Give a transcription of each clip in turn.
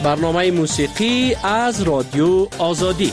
برنامه موسیقی از رادیو آزادی.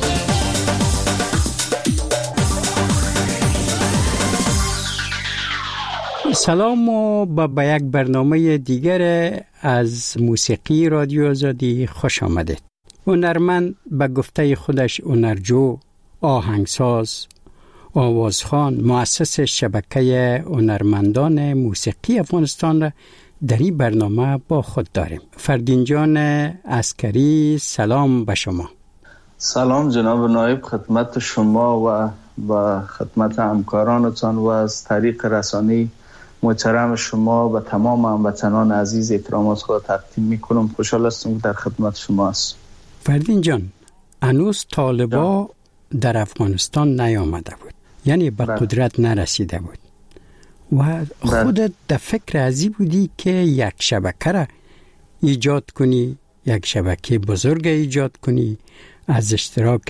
سلام و به یک برنامه دیگر از موسیقی رادیو آزادی خوش آمدید. هنرمند به گفته خودش هنرجو، آهنگساز، آوازخوان، مؤسس شبکه هنرمندان موسیقی افغانستان را در این برنامه با خود داریم. فردین جان عسکری، سلام به شما. سلام جناب نایب خدمت شما و با خدمت همکارانتان و از طریق رسانه‌ای محترم شما و تمام هموطنان عزیز احترامات خود تقدیم میکنم. خوشحال هستم در خدمت شما هستم. فردین جان، هنوز طالبا در افغانستان نیامده بود، یعنی به قدرت نرسیده بود و خودت در فکر ازی بودی که یک شبکه را ایجاد کنی، یک شبکه بزرگ ایجاد کنی از اشتراک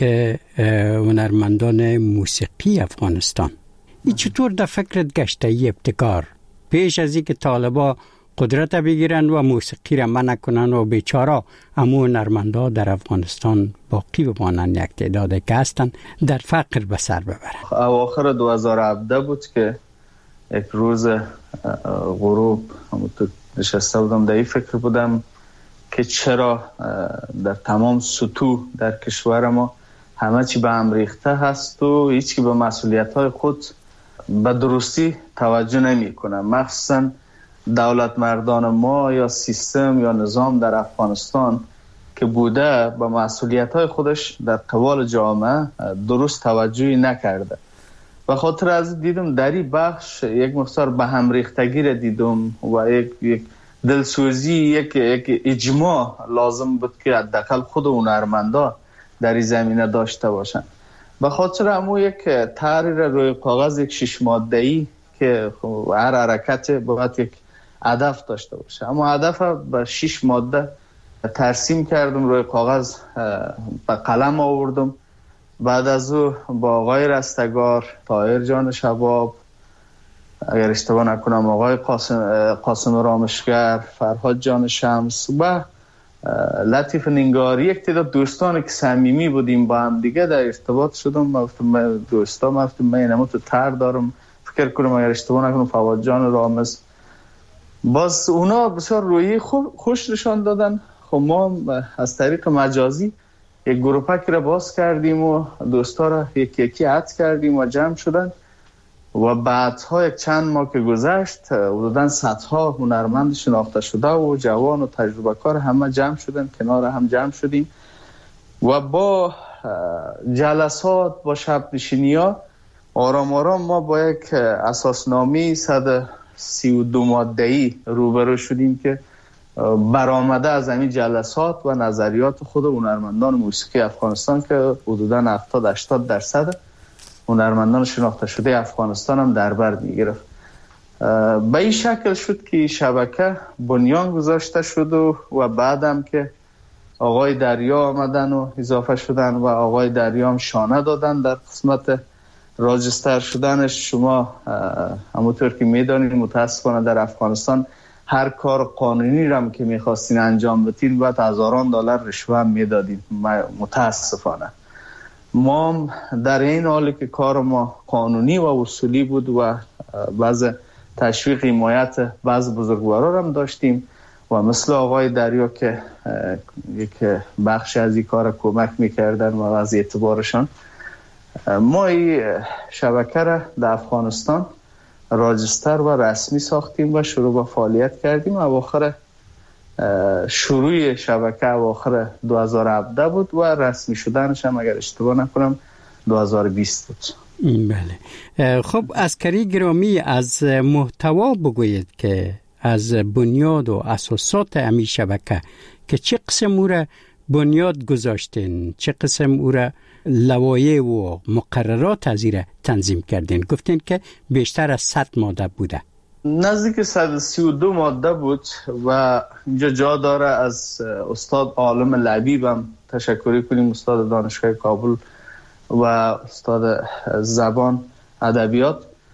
هنرمندان موسیقی افغانستان. این چطور در فکرت گشته ای ابتکار پیش از اینکه طالبا قدرت بگیرن و موسیقی را منع کنن و بیچاره همون هنرمندا در افغانستان باقی بمانن، یک تعدادی که هستن در فقر به سر ببرن؟ اواخر 2017 بود که یک روز غروب همونطور نشسته بودم، در این فکر بودم که چرا در تمام سطوح در کشور ما همه چی به هم ریخته هست و هیچ کی به مسئولیت‌های خود به درستی توجه نمی‌کنه. مخصوصاً دولت مردان ما یا سیستم یا نظام در افغانستان که بوده به مسئولیت‌های خودش در قبال جامعه درست توجهی نکرده. و خاطر از دیدم در این بخش یک مقدار به هم ریختگی را دیدم و یک دلسوزی، یک اجماع لازم بود که حداقل خود هنرمندا در این زمینه داشته باشن. به خاطر همون یک طرحی را روی کاغذ، یک 6 ماده‌ای که هر حرکت باید یک هدف داشته باشه، اما هدف به 6 ماده ترسیم کردم، روی کاغذ به قلم آوردم. بعد از او با آقای رستگار، طاهر جان شباب، اگر اشتباه نکنم آقای قاسم رامشگر، فرهاد جان شمس و لطیف نینگاری، یک تعداد دوستانی که صمیمی بودیم با هم دیگه در ارتباط شدم. دوستا من اینم تو تر دارم، فکر کنم اگر اشتباه نکنم فواد جان رامز، باز اونا بسیار رویی خوش نشان دادن. خب ما از طریق مجازی یک گروپک را باز کردیم و دوستا را یکی یکی عد کردیم و جمع شدن و بعدها یک چند ماه که گذشت حدوداً صدها هنرمند شناخته شده و جوان و تجربه کار همه جمع شدن، کنار هم جمع شدیم و با جلسات، با شب نشینی‌ها آرام آرام ما با یک اساسنامه 132 ماده‌ای روبرو شدیم که برآمده از همین جلسات و نظریات خود هنرمندان موسیقی افغانستان که حدوداً 70-80% هنرمندان شناخته شده افغانستان هم در بر می‌گرفت. به این شکل شد که شبکه بنیان گذاشته شد و بعدم که آقای دریا آمدن و اضافه شدن و آقای دریا هم شانه دادن در قسمت راجستر شدنش. شما همونطور که میدانید متاسفانه در افغانستان هر کار قانونی را که میخواستین انجام بدین باید هزاران دلار رشوه میدادین. متاسفانه ما در این حالی که کار ما قانونی و اصولی بود و بعض تشویق حمایت بعض بزرگوارا هم داشتیم و مثل آقای دریا که یک بخش از این کار کمک میکردن و از اعتبارشان ما این شبکه را در افغانستان راجستر و رسمی ساختیم و شروع به فعالیت کردیم. اواخر شروع شبکه اواخر 2017 بود و رسمی شدنش هم اگر اشتباه نکنم 2020 بود. بله. خب عسکری گرامی، از محتوا بگویید که از بنیاد و اساسات همین شبکه که چه قسم او را بنیاد گذاشتین، چه قسم او را لوایح و مقررات از این تنظیم کردین؟ گفتین که بیشتر از 100 ماده بوده. نزدیک 132 ماده بود و اینجا جا داره از استاد عالم لبیبم تشکر کنیم، استاد دانشگاه کابل و استاد زبان ادبیات.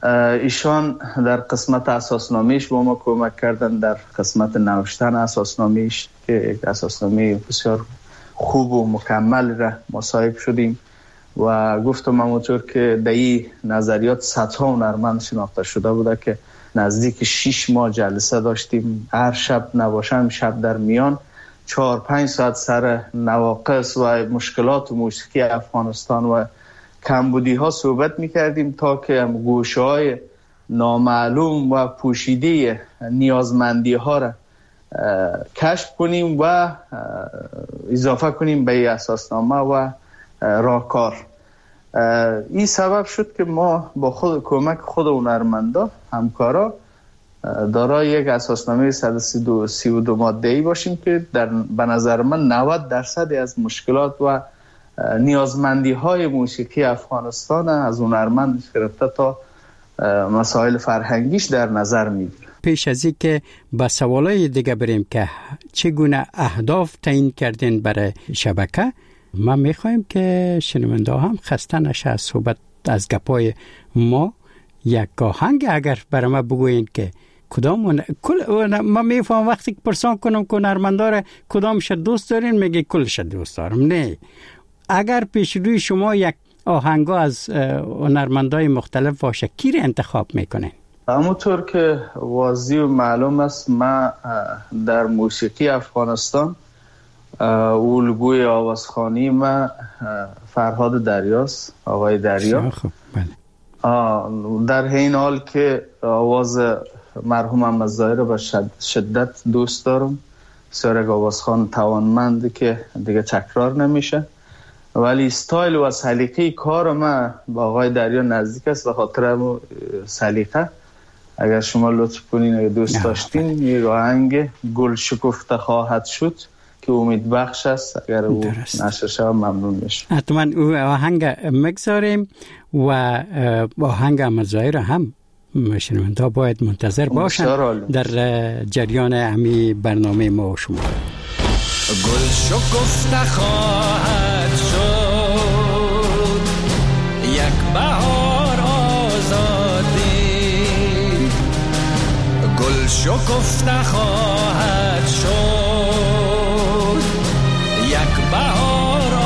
ایشان در قسمت اساسنامه‌اش با ما کمک کردن، در قسمت نوشتن اساسنامه‌اش که یک اساسنامه بسیار خوب و مکمل را مصاحب شدیم و گفتم همونطور که در این نظریات صدها هنرمند شناخته شده بوده که نزدیک 6 ماه جلسه داشتیم، هر شب نباشم شب در میان 4-5 ساعت سر نواقص و مشکلات موسیقی افغانستان و کمبودی ها صحبت میکردیم تا که گوشه های نامعلوم و پوشیده نیازمندی ها را کشف کنیم و اضافه کنیم به اساسنامه و راهکار. این سبب شد که ما با کمک خود هنرمندا همکارا دارای یک اساسنامه 132 ماده‌ای باشیم که به نظر من 90% از مشکلات و نیازمندی های موسیقی افغانستان از هنرمند گرفته تا مسائل فرهنگیش در نظر میگیره. پیش از این که به سوالای دیگه بریم که چگونه اهداف تعیین کردین برای شبکه، ما میخوایم که شنونده هم خسته نشه از صحبت از گپای ما. یک آهنگ اگر برای ما بگوین که کدام ما میفهم وقتی که پرسان کنم که هنرمندا کدامش دوست دارین میگه کلش دوست دارم. نه، اگر پیش روی شما یک آهنگا از هنرمندای مختلف باشه کی رو انتخاب میکنین؟ همونطور که واضح و معلوم است ما در موسیقی افغانستان الگوی آوازخوانی ما فرهاد دریاست، آقای دریا. خب بله. در این حال که آواز مرحوم محمد ظاهر رو به شدت دوست دارم، بسیار یک آوازخوان توانمند که دیگه تکرار نمیشه، ولی استایل و سلیقه کار ما با آقای دریا نزدیک است. به خاطر سلیقه اگر شما لطف کنین اگر دوست داشتین یک آهنگ گل شکفته خواهد شد که امید بخش است، اگر او نشر شود ممنون میشه. حتما او آهنگ مگذاریم و آهنگ محمد ظاهر هم شنونده باید منتظر باشن در جریان همی برنامه ما و شما. گل شکفته خواهد شد یک بهار آزادی، گل شکفته خواهد شد یک بهار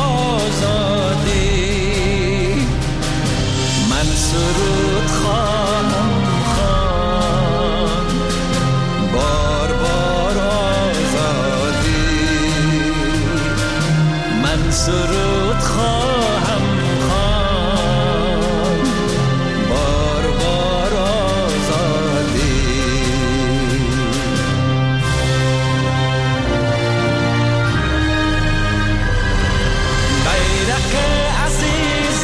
آزادی، من سرود خواهم خواند بار بار آزادی، من سرود خواهم خواند بار بار آزادی. بیرق عزیز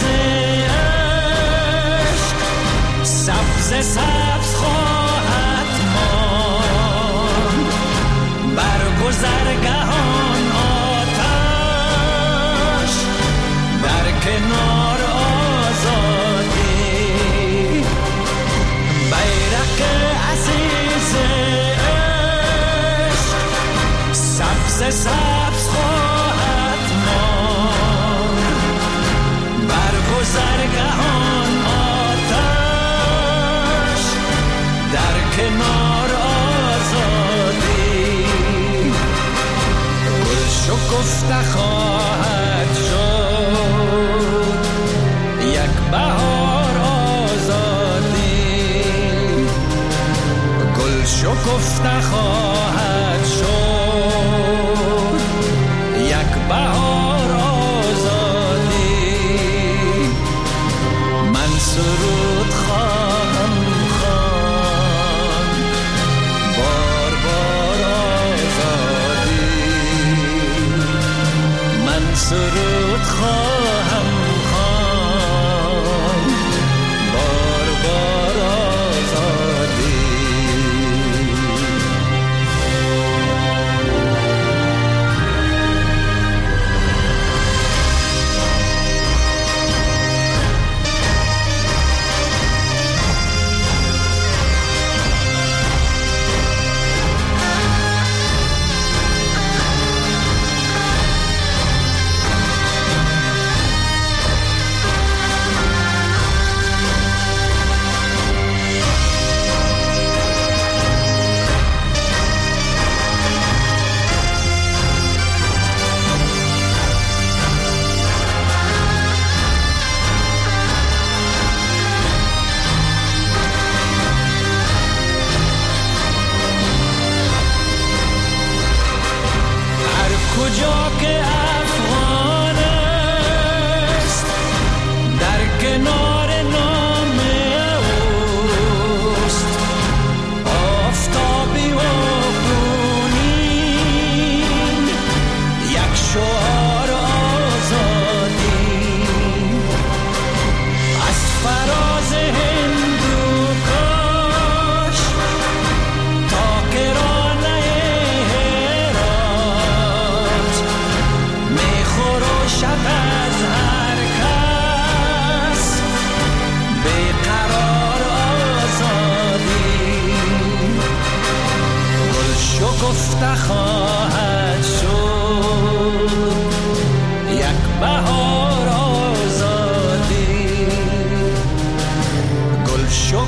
عشق سبز سبز خواهد ماند، بر گذرگهان آتش در کنار آزادی. بیرق عزیز عشق سبز سبز خواهد ماند، بر گذرگهان آتش در کنار آزادی. گل شکفته خواهد شد یک بهار آزادی، گل شکفته خواهد شد یک بهار آزادی، من سرود خواهم خواند بار بار آزادی،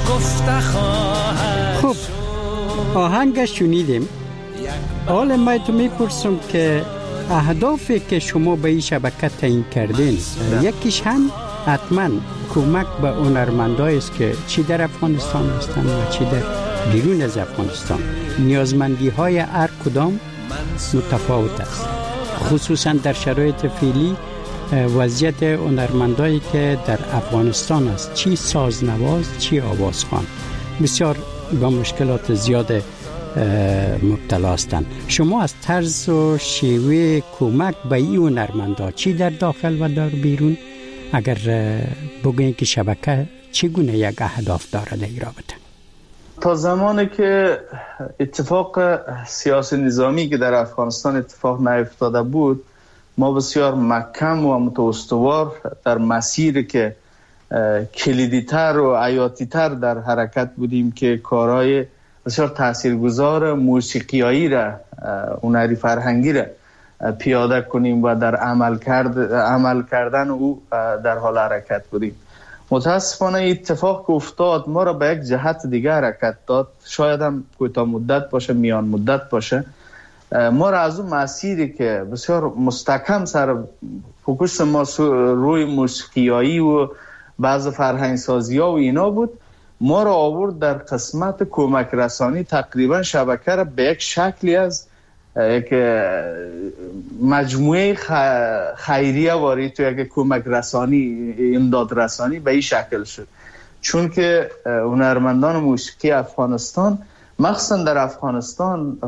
شکفته خواهد. خب آهنگ شنیدیم. حالا من تو میپرسم که اهدافی که شما به این شبکه تعیین کردین یکیش هم حتما کمک به هنرمندایی است که چی در افغانستان هستند و چی در بیرون از افغانستان. نیازمندی های هر کدام متفاوت است، خصوصا در شرایط فعلی وضعیت هنرمندایی که در افغانستان است، چی سازنواز چی آوازخوان، بسیار با مشکلات زیاد مبتلا هستند. شما از طرز و شیوه کمک به این هنرمندا چی در داخل و در بیرون اگر بگوین که شبکه چگونه یک اهداف داره در این رابطه؟ تا زمانی که اتفاق سیاسی نظامی که در افغانستان اتفاق نیفتاده بود، ما بسیار محکم و متوستوار در مسیری که کلیدی‌تر و حیاتی‌تر در حرکت بودیم که کارهای بسیار تاثیرگذار موسیقیایی را، هنری فرهنگی را پیاده کنیم و در عمل کردن او در حال حرکت بودیم. متاسفانه اتفاق که افتاد ما را به یک جهت دیگر حرکت داد، شاید هم کوتاه مدت باشه میان مدت باشه، ما را از اون مسیری که بسیار مستحکم سر فوکوس ما روی موسیقیایی و بعض فرهنگ سازی ها و اینا بود، ما را آورد در قسمت کمک رسانی. تقریبا شبکه را به یک شکلی از یک مجموعه خیریه وارد تو یک کمک رسانی، امداد رسانی به این شکل شد. چون که هنرمندان موسیقی افغانستان مخصوصا در افغانستان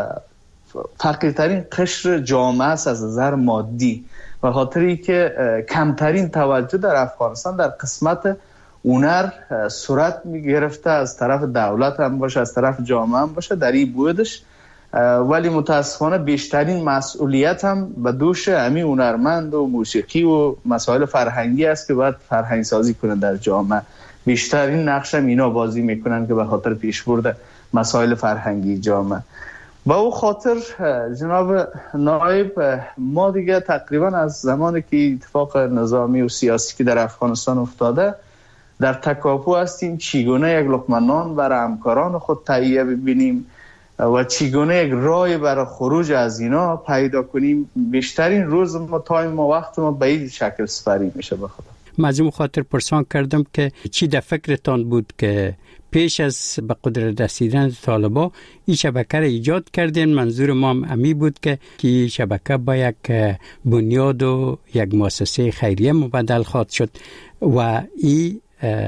فقیرترین قشر جامعه است از نظر مادی، به خاطری که کمترین توجه در افغانستان در قسمت هنر صورت می گرفته، از طرف دولت هم باشه از طرف جامعه هم باشه در این بودش، ولی متاسفانه بیشترین مسئولیت هم به دوش همین هنرمند و موسیقی و مسائل فرهنگی است که باید فرهنگ سازی کنند در جامعه. بیشترین نقش هم اینا بازی میکنن که به خاطر پیشبرد مسائل فرهنگی جامعه. با او خاطر جناب نایب، ما دیگه تقریبا از زمانی که اتفاق نظامی و سیاسی که در افغانستان افتاده در تکاپو هستیم چگونه یک لقمه نان برای همکاران خود تهیه ببینیم و چگونه یک راه برای خروج از اینا پیدا کنیم. بیشترین روز ما تایم ما وقت ما به این شکل سپری میشه. بخدا مزیم خاطر پرسان کردم که چی در فکرتان بود که پیش از به قدرت رسیدن طالبا این شبکه را ایجاد کردین؟ منظور ما هم امی بود که این شبکه با یک بنیاد و یک مؤسسه خیریه مبدل خواهد شد و این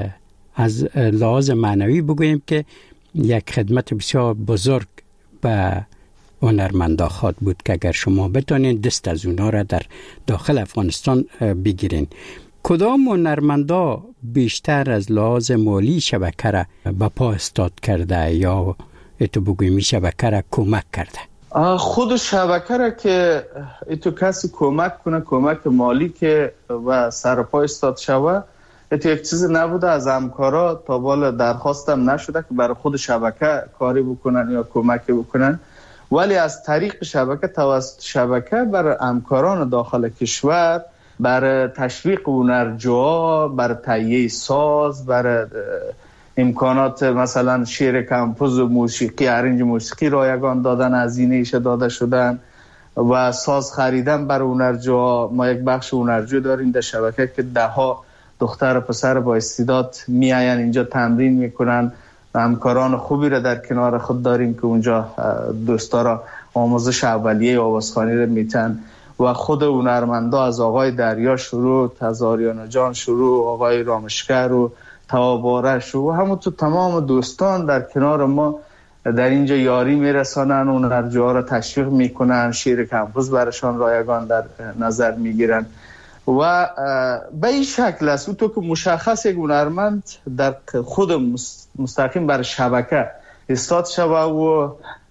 از لحاظ معنوی بگوییم که یک خدمت بسیار بزرگ به هنرمندا خواهد بود که اگر شما بتونین دست از اونا را در داخل افغانستان بگیرین. کدام هنرمندا بیشتر از لحاظ مالی شبکه را به پا استاد کرده یا اتو بگوییم شبکه را کمک کرده؟ خود شبکه را که اتو کسی کمک کنه، کمک مالی که و سرپا استاد شوه، اتو یک چیز نبوده. از همکارا تا بالا درخواستم نشده که برای خود شبکه کاری بکنن یا کمکی بکنن، ولی از طریق شبکه، توسط شبکه برای همکاران داخل کشور، برای تشویق هنرجوها، برای تهیه ساز، برای امکانات مثلا شعر کمپوز و موسیقی، ارنج موسیقی رایگان دادن، هزینه‌اش داده شدن و ساز خریدن برای هنرجوها. ما یک بخش هنرجو داریم در شبکه که دهها دختر و پسر با استعداد میاین اینجا تمرین میکنن. همکاران خوبی را در کنار خود داریم که اونجا دوستا را آموزش اولیه آوازخوانی را میتن و خود هنرمندا از آقای دریا شروع، از آریانا جان شروع، آقای رامشگر و تواباره شروع، همونطور تمام دوستان در کنار ما در اینجا یاری میرسانن، هنرجوها را تشویق میکنن، شعر کمپوز برشان رایگان در نظر میگیرن و به این شکل است. او تو که مشخص یک هنرمند در خود مستقیم بر شبکه استاد شوه و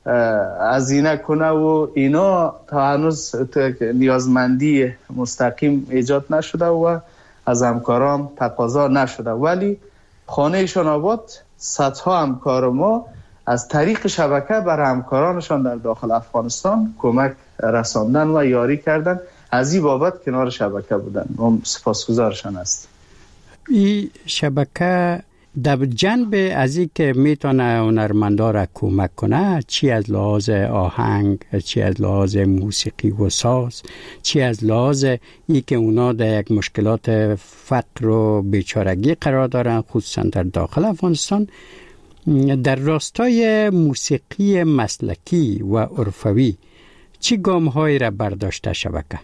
هزینه کنه و اینا، تا هنوز نیازمندی مستقیم ایجاد نشده و از همکاران تقاضا نشده، ولی خانهشان آباد صدها همکار ما از طریق شبکه بر همکارانشان در داخل افغانستان کمک رساندن و یاری کردن. از این بابت کنار شبکه بودن، ما سپاسگزارشان هستیم. این شبکه در جنب از این که میتونه هنرمندا را کمک کنه، چی از لحاظ آهنگ، چی از لحاظ موسیقی و ساز، چی از لحاظ ای که اونا در یک مشکلات فقر و بیچارگی قرار دارن، خصوصا در داخل افغانستان، در راستای موسیقی مسلکی و عرفوی چی گام هایی را برداشته شبکه؟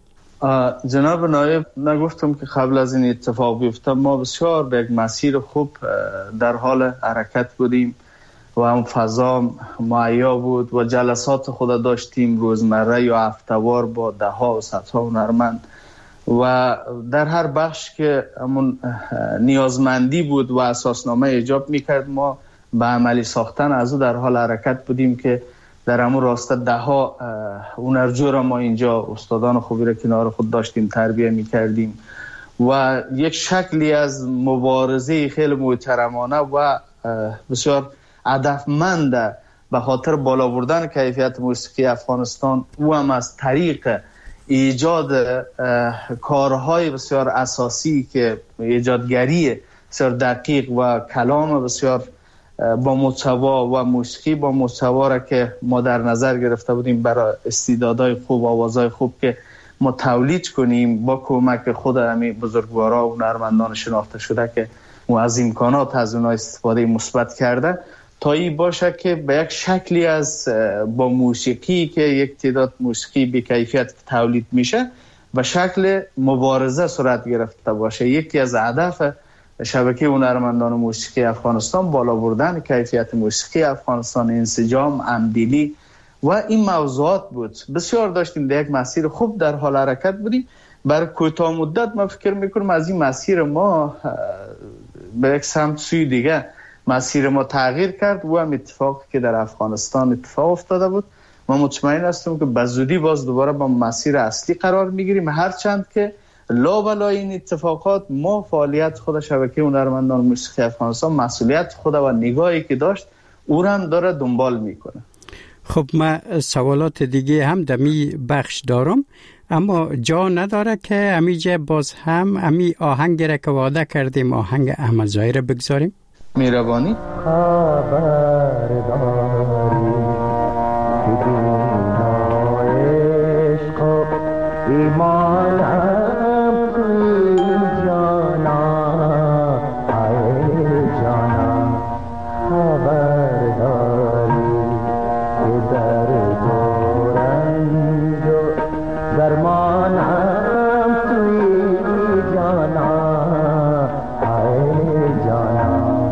جناب نایب، نگفتم که قبل از این اتفاق بیفته ما بسیار به یک مسیر خوب در حال حرکت بودیم و هم فضا مهیا بود و جلسات خود داشتیم روزمره یا هفته‌وار با ده ها و صدها هنرمند و در هر بخش که همون نیازمندی بود و اساسنامه ایجاب میکرد ما به عملی ساختن از او در حال حرکت بودیم که در همون راسته ده ها هنرجو را ما اینجا استادان خوبی را کنار خود داشتیم تربیه میکردیم و یک شکلی از مبارزه خیلی محترمانه و بسیار هدفمند به خاطر بالا بردن کیفیت موسیقی افغانستان و هم از طریق ایجاد کارهای بسیار اساسی که ایجادگری بسیار دقیق و کلام بسیار با محتوا و موسیقی با محتوا را که ما در نظر گرفته بودیم برای استعدادهای خوب، آوازهای خوب که ما تولید کنیم با کمک خود همین بزرگوارا و هنرمندان شناخته شده که و از امکانات از اونها استفاده مثبت کرده تا این باشه که به یک شکلی از با موسیقی که یک تعداد موسیقی به کیفیت تولید میشه به شکل مبارزه صورت گرفته باشه. یکی از هدف شبکه هنرمندان موسیقی افغانستان بالا بردن کیفیت موسیقی افغانستان، انسجام، همدلی و این موضوعات بود. بسیار داشتیم در یک مسیر خوب در حال حرکت بودیم. برای کوتاه مدت ما فکر میکنم از این مسیر ما به یک سمت سوی دیگه مسیر ما تغییر کرد و هم اتفاقی که در افغانستان اتفاق افتاده بود. ما مطمئن هستم که به زودی باز دوباره با مسیر اصلی قرار میگیریم، هرچند که لابلای این اتفاقات ما فعالیت خود شبکه هنرمندان موسیقی افغانستان مسئولیت خود و نگاهی که داشت او هم داره دنبال میکنه. خب ما سوالات دیگه هم دمی بخش دارم، اما جا نداره که همیجا باز هم همی آهنگ را که وعده کردیم، آهنگ احمد ظاهر را بگذاریم. میروانی خبرداری که دنیا عشق و ایمانم توی جانا ای جانا خبرداری که در دورنج و درمانم توی جانا ای جانا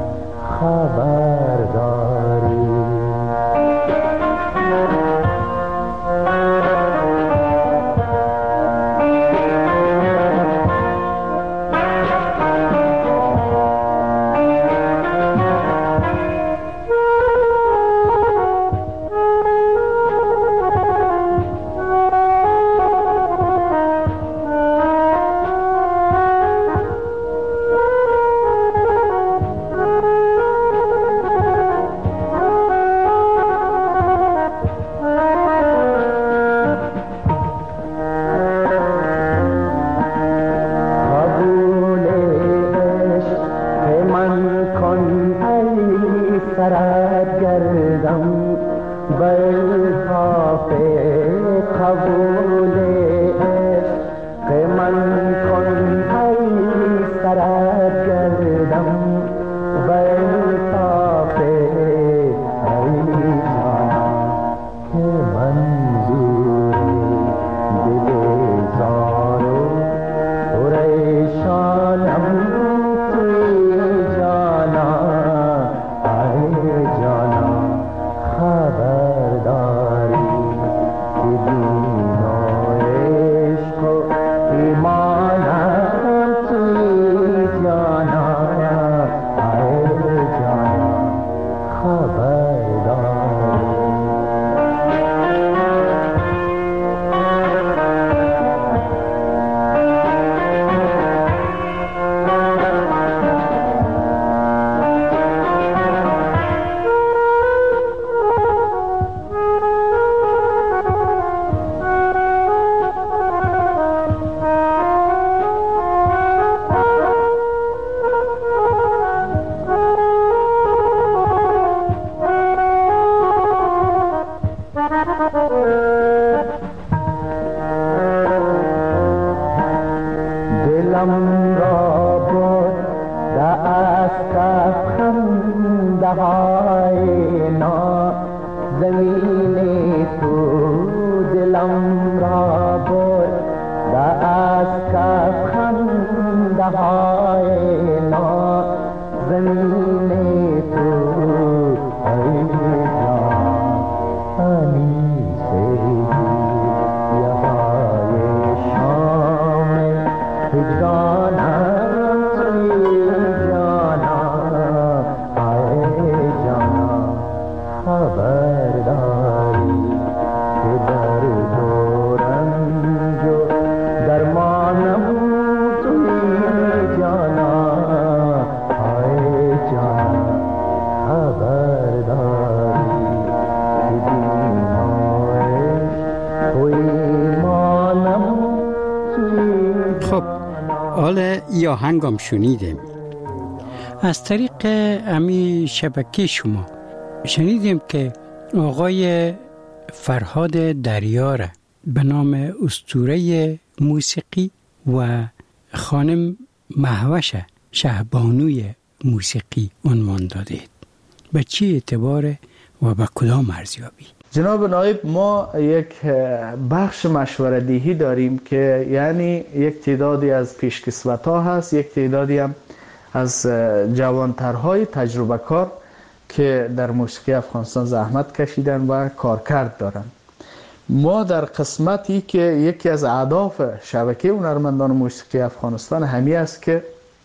خبرداری. از کف خنده‌های نازنین تو دلم را برد از کف خنده‌های نازنین تو ای جانی سریهای شام هجرانم ای جانا ای جانا خبرداری که در دورم جو درمانم توی جانا ای جانا خبرداری که بیمارش توی مانم توی. خب حالا یا هنگام شنیدیم از طریق امی شبکه شما شنیدیم که آقای فرهاد دریار به نام اسطوره موسیقی و خانم مهوش شهبانوی موسیقی عنوان دادید. به چه اعتبار و به کدام ارزیابی؟ جناب نایب، ما یک بخش مشوره دهی داریم که یعنی یک تعدادی از پیشکسوت‌ها هست، یک تعدادی هم از جوانترهای تجربه کار که در موسیقی افغانستان زحمت کشیدن و کارکرد دارن. ما در قسمتی که یکی از اهداف شبکه هنرمندان موسیقی افغانستان همی است که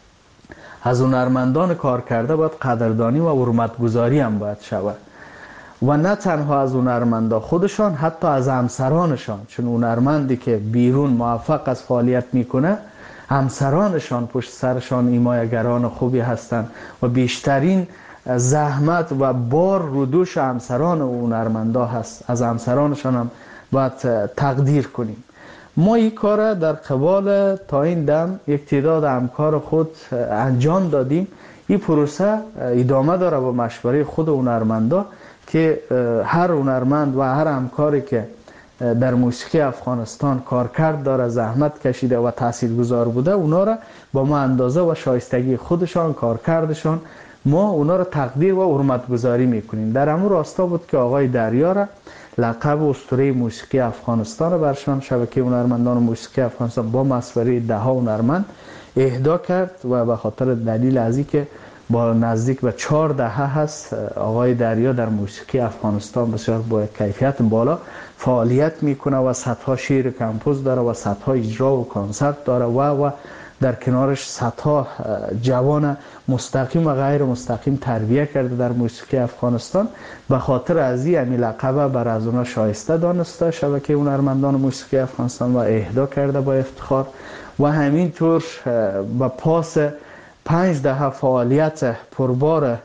از هنرمندان کارکرده باید قدردانی و حرمتگذاری هم باید شود و نه تنها از هنرمندا خودشان، حتی از همسرانشان، چون هنرمندی که بیرون موفق از فعالیت میکنه همسرانشان پشت سرشان حمایتگران خوبی هستند و بیشترین زحمت و بار رو دوش همسران و هنرمندا هست. از همسرانشان هم باید تقدیر کنیم. ما این کار در قبال تا این دم یک تعداد همکار خود انجام دادیم. این پروسه ادامه داره با مشوره خود هنرمندا که هر هنرمند و هر همکاری که در موسیقی افغانستان کارکرد داره، زحمت کشیده و تاثیرگذار بوده، اونا را با ما اندازه و شایستگی خودشان، کارکردشان، ما اونا را تقدیر و حرمتگذاری میکنیم. در همون راستا بود که آقای دریار لقب اسطوره موسیقی افغانستان برشان شبکه هنرمندان موسیقی افغانستان با مشوره 10 هنرمند اهدا کرد و به خاطر دلیل از این که با نزدیک به 4 دهه هست آقای دریا در موسیقی افغانستان بسیار با کیفیت بالا فعالیت میکنه و صدها شعر کمپوز داره و صدها اجرا و کنسرت داره و در کنارش صدها جوان مستقیم و غیر مستقیم تربیت کرده در موسیقی افغانستان. به خاطر از این لقب بر از اونا شایسته دانسته شبکه هنرمندان موسیقی افغانستان و اهدا کرده با افتخار و همینطور با پاس 5 دهه فعالیت پربار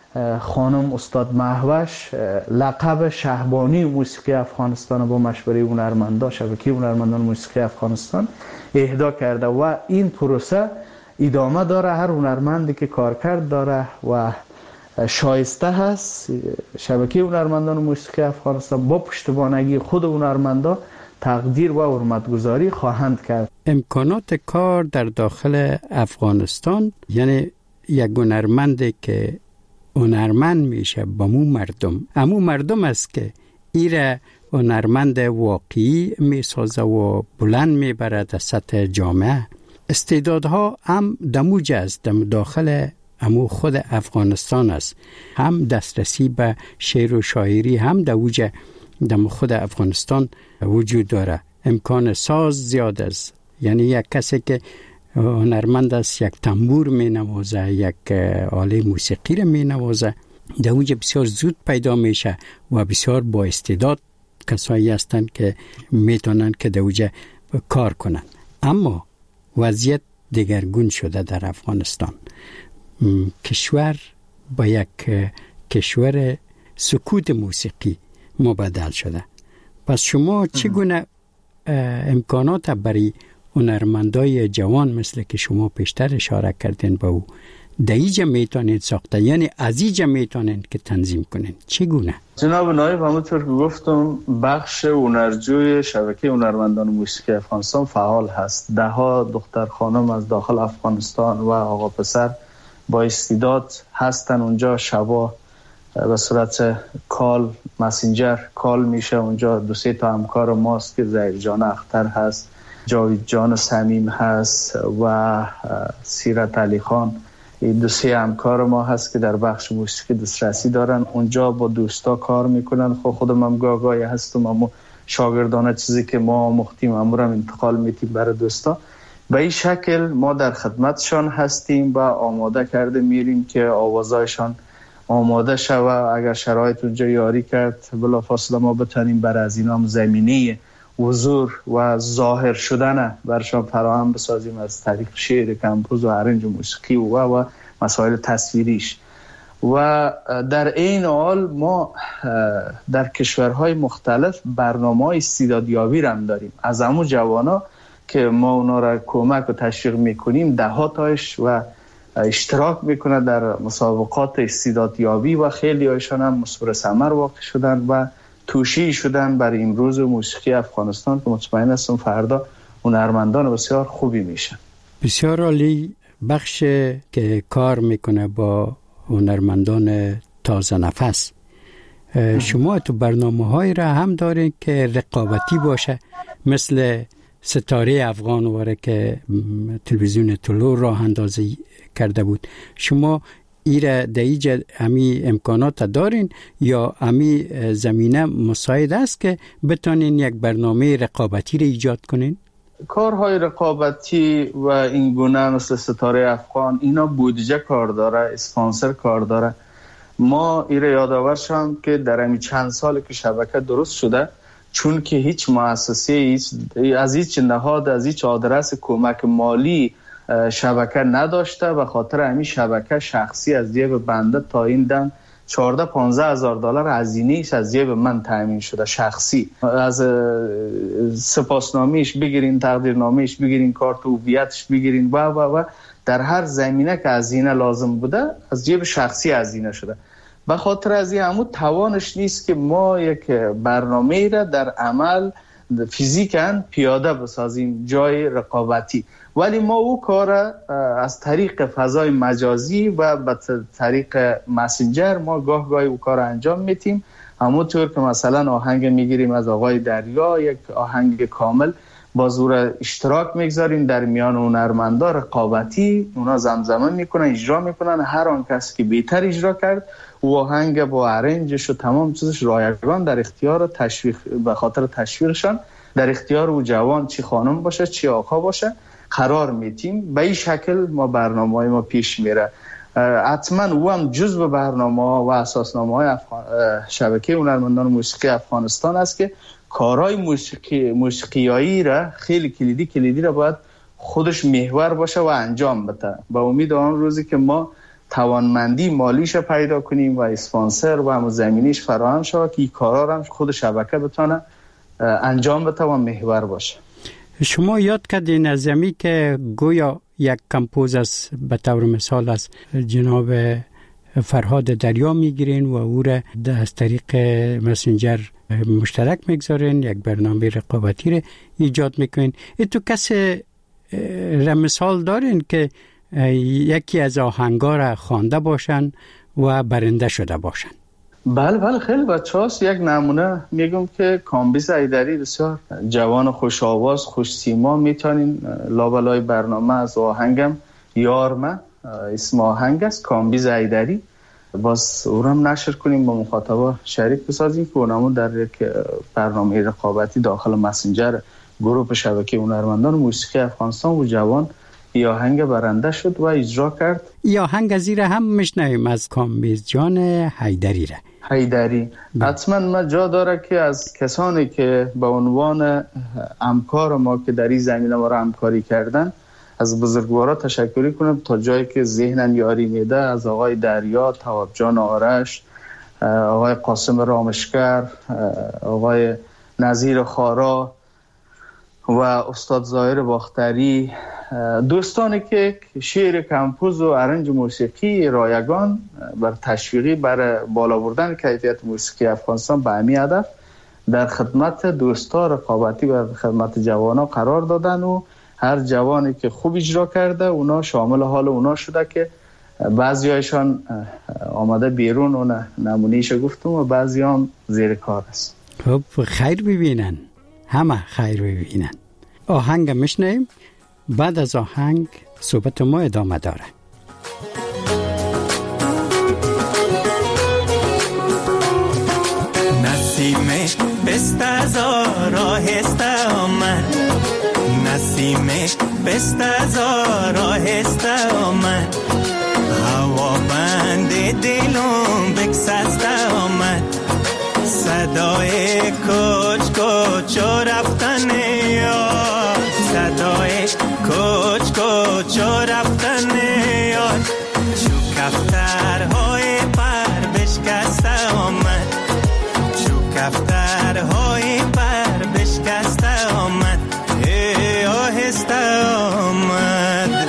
خانم استاد مهوش لقب شهبانی موسیقی افغانستان با مشوره هنرمندان شبکه هنرمندان موسیقی افغانستان اهدا کرده و این پروسه ادامه داره. هر هنرمندی که کارکرد داره و شایسته هست شبکه هنرمندان موسیقی افغانستان با پشتیبانی خود هنرمندان تقدیر و حرمتگذاری خواهند کرد. امکانات کار در داخل افغانستان، یعنی یک هنرمندی که هنرمند میشه با امو مردم است که ایره هنرمند واقعی میسازه و بلند میبره در سطح جامعه. استعدادها هم دموج است داخل امو خود افغانستان است، هم دسترسی به شعر و شاعری هم دموج در خود افغانستان وجود داره. امکان ساز زیاد است، یعنی یک کسی که هنرمند است یک تنبور می نوازه، یک آله موسیقی را می نوازه، در اونجا بسیار زود پیدا میشه و بسیار با استعداد کسایی هستند که میتونن که در اونجا کار کنن. اما وضعیت دگرگون شده در افغانستان. کشور با یک کشور سکوت موسیقی مبدل شده. پس شما چگونه امکانات برای هنرمندای جوان مثل که شما پیشتر اشاره کردین به او دیجا میتونید ساخته، یعنی ازیجا میتونید که تنظیم کنین، چگونه؟ جناب نایب، همونطور که گفتم بخش هنرجوی شبکه هنرمندان موسیقی افغانستان فعال هست. 10 دختر خانم از داخل افغانستان و آقا پسر با استعداد هستن اونجا. شبا به صورت کال مسنجر کال میشه اونجا. 2-3 تا همکار ماست که زهیر جان اختر هست، جاوید جان صمیم هست و سیرت علی خان. 2-3 همکار ما هست که در بخش موسیقی دسترسی دارن. اونجا با دوستا کار میکنن. خودم هم گاهی هستم، اما شاگردانه چیزی که ما آموختیم امورم انتقال میتیم برای دوستا. به این شکل ما در خدمتشان هستیم و آماده کرده میریم که آوازایشان آماده شود. اگر شرایط اونجا یاری کرد بلافاصله ما بتونیم برای از اینا زمینه حضور و ظاهر شدن برشان فراهم بسازیم از طریق شعر، کمپوز و ارنج و موسیقی و مسائل تصویریش. و در این حال ما در کشورهای مختلف برنامه‌های استعدادیابی را هم داریم. از همون جوانا که ما اونا را کمک و تشویق میکنیم، 10 تایش و اشتراک میکنه در مسابقات استعدادیابی و خیلی هایشان هم مثمر ثمر واقع شدن و توشیع شدن برای امروز موسیقی افغانستان که مطمئن هستم فردا هنرمندان بسیار خوبی میشن. بسیار عالی. بخش که کار میکنه با هنرمندان تازه نفس، شما تو برنامه‌های را هم دارین که رقابتی باشه، مثل ستاره افغان واره که تلویزیون طلوع راه اندازی کرده بود. شما ایره دیجا امی امکانات دارین یا امی زمینه مساعد است که بتونین یک برنامه رقابتی را ایجاد کنین؟ کارهای رقابتی و این گونه مثل ستاره افغان اینا بودجه کار داره، اسپانسر کار داره. ما ایره یادآور شدم که در همین چند سال که شبکه درست شده، چون که هیچ مؤسسه از هیچ نهاد از هیچ آدرس کمک مالی شبکه نداشته و خاطر همین شبکه شخصی از جیب بنده تا این دم 14-15 هزار دلار هزینه‌اش از جیب من تامین شده شخصی. از سپاسنامه‌اش بگیرین، تقدیرنامه‌اش بگیرین، کارت هویتش بگیرین و در هر زمینه که هزینه لازم بوده از جیب شخصی هزینه شده. به خاطر از این همون توانش نیست که ما یک برنامه را در عمل فیزیکاً پیاده بسازیم جای رقابتی، ولی ما او کار از طریق فضای مجازی و به طریق مسنجر ما گاهی او کار انجام میتیم. همونطور که مثلا آهنگ میگیریم از آقای دریا، یک آهنگ کامل با زور اشتراک میگذاریم در میان هنرمندا رقابتی، اونا زمزمه میکنن، اجرا میکنن. هر آن کسی که بهتر اجرا کرد او آهنگ با ارنجش و تمام چیزش رایگان در اختیار تشویق، به خاطر تشویقشان در اختیار او جوان، چی خانم باشه چی آقا باشه، قرار میتیم. به این شکل ما برنامه‌های ما پیش میره. حتما او هم جزء برنامه‌ها و اساسنامه‌های شبکه هنرمندان موسیقی افغانستان است که کارهای موسیقیایی را خیلی کلیدی را باید خودش محور باشه و انجام بده. با امید آن روزی که ما توانمندی مالیش پیدا کنیم و اسپانسر و هم زمینیش فراهم شود که این کارا را هم خود شبکه بتونه انجام بده و محور باشه. شما یاد کردین از زمین که گویا یک کمپوز از به طور مثال از جناب فرهاد دریا میگیرین و او را از طریق مسنجر مشترک میگذارین، یک برنامه رقابتی را ایجاد میکنین. تو کسی را مثال دارین که یکی از آهنگا را خوانده باشن و برنده شده باشن؟ بله خیلی بچه هاست. یک نمونه میگم که کامبیز ایدری بسیار جوان خوش آواز خوش سیما، میتونین لابلای برنامه از آهنگم یارمه اسم آهنگ است، کامبیز ایدری، باز اونم نشر کنیم با مخاطبا شریک بسازیم که اونمون در یک برنامه رقابتی داخل مسنجر گروه شبکه هنرمندان موسیقی افغانستان و جوان ای آهنگ برنده شد و اجرا کرد. ای آهنگ از ایره هم میشنویم از کامبیز جان حیدری را. حیدری حتما ما جا داره که از کسانی که به عنوان همکار ما که در این زمینه ما را همکاری کردن از بزرگوارا تشکر کنم تا جایی که ذهنم یاری میده، از آقای دریا، تواب جان آرش، آقای قاسم رامشگر، آقای نظیر خارا و استاد ظاهر باختری، دوستانی که شعر کمپوز و ارنج موسیقی رایگان بر تشویقی بر بالا بردن کیفیت موسیقی افغانستان به همین هدف در خدمت دوستا رقابتی و خدمت جوانا قرار دادن و هر جوانی که خوب اجرا کرده اونا شامل حال اونا شده که بعضی هایشان آمده بیرون و نمونیش گفتم و بعضی هم زیر کار است. خب خیر ببینن، همه خیر ببینن. آهنگ میشنیم، بعد از آهنگ صحبت ما ادامه داره. نسیمش بست از آراهسته آمد، نسیمش بست از آراهسته آمد، هوا بند دلم بکسسته آمد، صدای کوچ کوچ و رفتن یاد، صدای کوچ کوچ و رفتن یاد، چو کفترهای پر بشکسته آمد، چو کفترهای پر بشکسته آمد، آهسته آمد.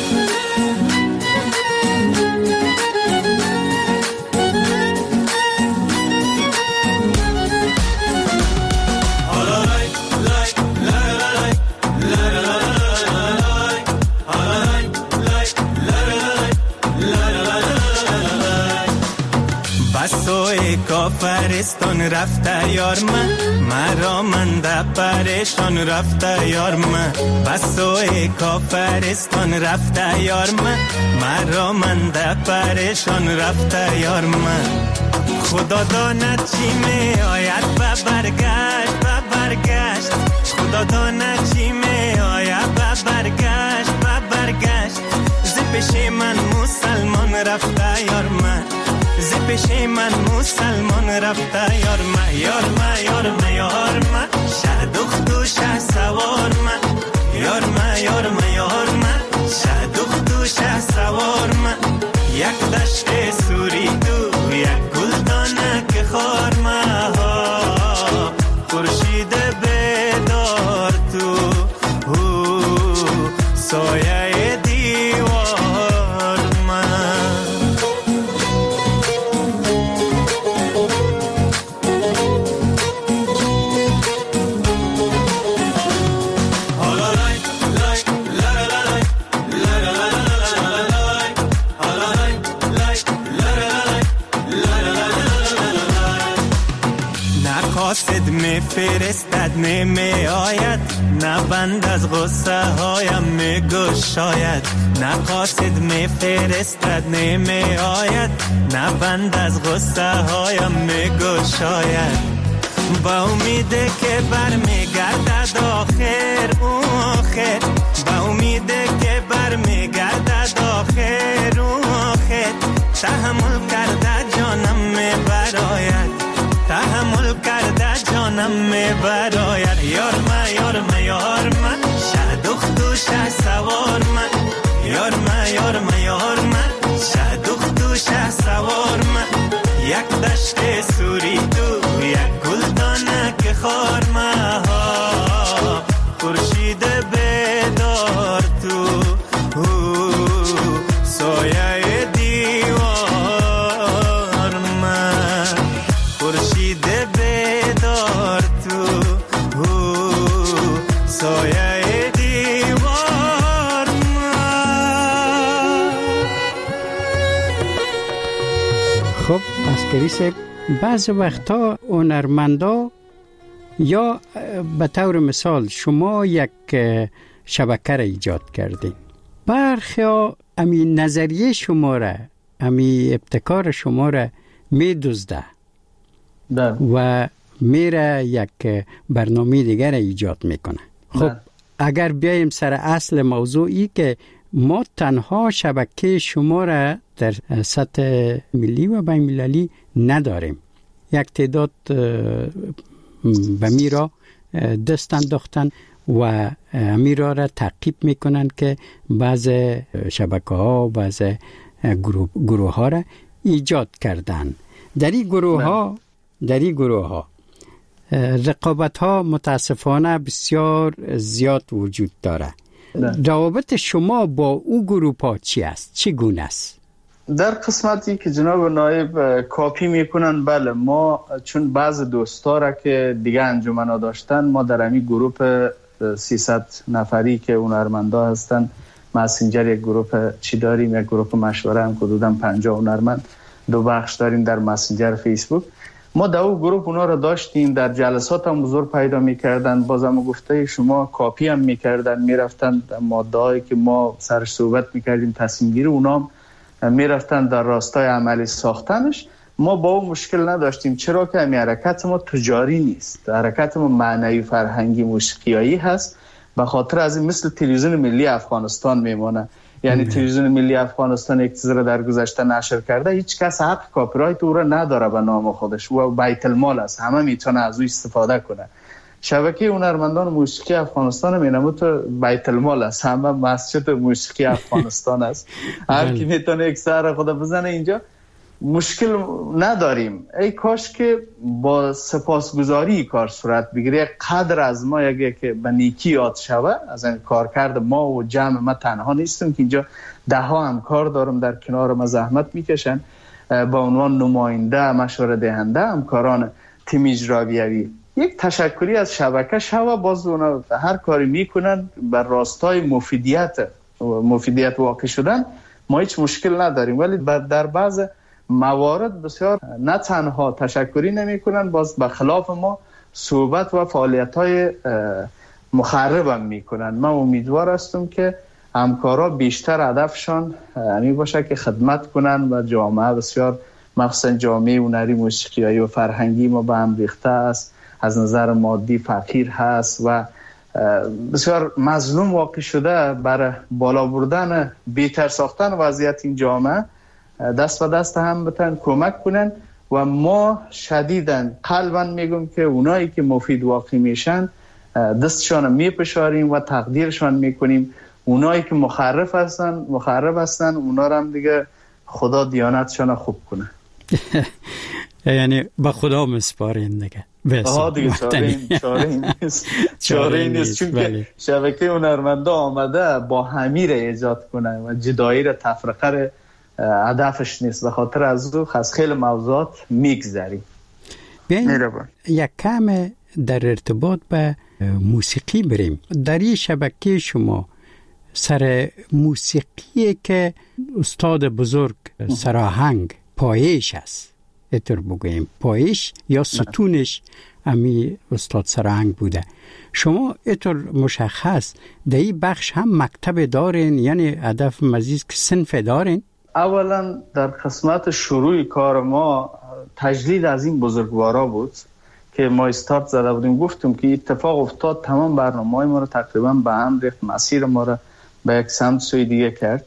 بسوی کافرستان رفته یار من، مرا منده پریشان رفته یار من، بسوی کافرستان رفته یار من، مرا منده پریشان رفته یار من، خدا داند چی می آید و برگشت و برگشت، خدا داند چی می آید و برگشت و برگشت، ز پیش من مسلمان رفته یار من، ز پیش من مسلمان رفته یار من، یار من یار من یار من، شه دخت و شه سوار من، یار من یار من یار من، شه دخت و شه سوار من، یک دشت سوری تو یک گلدانه که خار من، خورشید بیدار تو سایه دیوار من. قاصد می فرستد نمی آید، نه بند از غصه هایم می گشاید، نه قاصد می فرستد نمی آید، نه بند از غصه هایم می گشاید، با امیده که بر می گردد آخر اون آخر، با امیده که بر می گردد آخر اون آخر، تحمل کرده جانم می براید، تحمل کرده جانم می براید، یار من یار من یار من، شه دخت و شه سوار من، یار من یار من یار من، شه دخت و شه سوار من، یک دشت سوری تو یک گلدانه که خار من، خورشید بیدار تو سایه دیوار من، خورشید بیدار تو سایه دیوار من. خب عسکری صاحب، بعض وقتا هنرمندا یا به طور مثال شما یک شبکه را ایجاد کردین، برخی ها امی نظریه شما را، امی ابتکار شما را می دزده و میره یک برنامه دیگر ایجاد میکنه. خب اگر بیایم سر اصل موضوعی که ما تنها شبکه شما را در سطح ملی و بین المللی نداریم، یک تعداد به میرا دست انداختن و میرا را تعقیب میکنن که بعض شبکه ها، بعض گروه ها را ایجاد کردن. در این گروه ها رقابت ها متاسفانه بسیار زیاد وجود داره. روابط شما با او گروه ها چی است؟ چی گونه است؟ در قسمتی که جناب نایب کاپی میکنن، بله، ما چون بعض دوستا را که دیگه انجمن ها داشتن، ما در همین گروه 300 نفری که هنرمندا هستن مسنجر یک گروه چی داریم، یک گروه مشوره هم حدوداً 50 هنرمند، 2 بخش داریم در مسنجر فیسبوک. ما در اون گروه اونا رو داشتیم، در جلسات هم حضور پیدا میکردن، بازم گفته شما کاپی هم میکردن، میرفتن ماده هایی که ما سرش صحبت میکردیم تصمیم گیری، اونا میرفتن در راستای عملی ساختنش. ما با اون مشکل نداشتیم، چرا که همین حرکت ما تجاری نیست، حرکت ما معنوی فرهنگی موسیقیایی هست. به خاطر از این مثل تلویزیون ملی افغانستان میمونه، یعنی تلویزیون ملی افغانستان یک چیز رو در گذشته نشر کرده، هیچ کس حق کپی رایت او را نداره به نام خودش و بیت المال است، همه میتونه از او استفاده کنه. شبکه هنرمندان موسیقی افغانستان مینامه تو بیت المال است، همه مسجد موسیقی افغانستان است، هر کی میتونه یک سر خود بزنه اینجا، مشکل نداریم. ای کاش که با سپاسگزاری کار صورت بگیره، قدر از ما یک به نیکی یاد شوه. از این کارکرد ما و جمع ما تنها نیستیم که اینجا 10 همکار دارم در کنار ما زحمت میکشن با عنوان نماینده مشوره دهنده همکاران تیم اجرایی. یک تشکری از شبکه شوه، باز اونا هر کاری میکنن بر راستای مفیدیت واقع شدن، ما هیچ مشکل نداریم. ولی در بعض موارد بسیار نه تنها تشکری نمی کنن، باز به خلاف ما صحبت و فعالیت های مخرب هم می کنن. من امیدوار هستم که همکارا بیشتر هدفشان همین باشه که خدمت کنن و جامعه بسیار مخصوصا جامعه هنری موسیقیایی و فرهنگی ما به هم ریخته است، از نظر مادی فقیر هست و بسیار مظلوم واقع شده. برای بالا بردن بهتر ساختن وضعیت این جامعه دست به دست هم بتن کمک کنن و ما شدیداً قلباً میگم که اونایی که مفید واقع میشن دستشان میپشاریم و تقدیرشان میکنیم. اونایی که مخرب هستن اونا رو هم دیگه خدا دیانتشان خوب کنه. یعنی به خدا مسپارین دیگه. دیگه چاره نیست چون که شبکه هنرمندا آمده با همیر ایجاد کنه و جدایی را تفرقه هدفش نیست. به خاطر از او از خیلی موضوعات میگذریم. یک کم در ارتباط به موسیقی بریم. در این شبکه شما سر موسیقی که استاد بزرگ سراهنگ پایش است، اتر بگویم پایش یا ستونش امی استاد سراهنگ بوده، شما اتر مشخص در این بخش هم مکتب دارین، یعنی هدف مزید که صنف دارین؟ اولا در قسمت شروع کار ما تجدید از این بزرگوارا بود که ما استارت زده بودیم، گفتیم که اتفاق افتاد تمام برنامه‌های ما رو تقریبا به هم ریخت، مسیر ما رو به یک سمت سوی دیگه کرد.